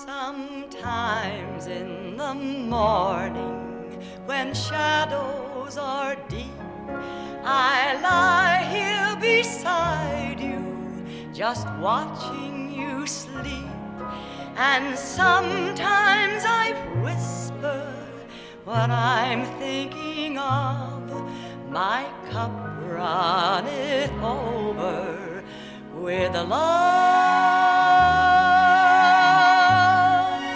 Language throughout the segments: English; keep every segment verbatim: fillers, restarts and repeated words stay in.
Sometimes in the morning, when shadows are deep, I lie here beside you, just watching you sleep. And sometimes I whisper what I'm thinking of. My cup runneth over with love.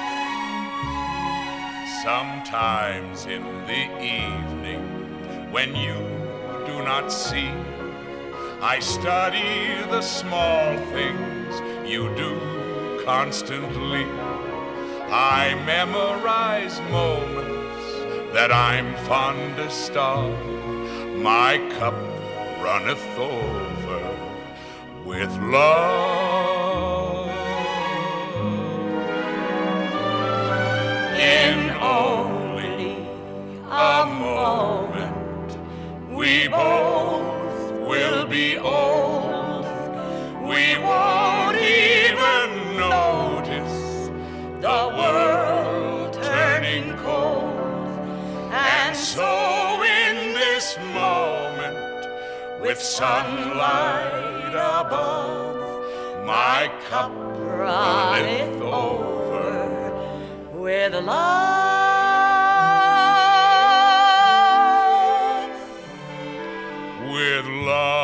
Sometimes in the evening, when you do not see, I study the small things you do constantly. I memorize moments that I'm fondest of. My cup runneth over with love. In only a moment, we both will be old. We won't even notice the world turning cold. And so in this moment, with sunlight above, my cup runneth over with love, with love.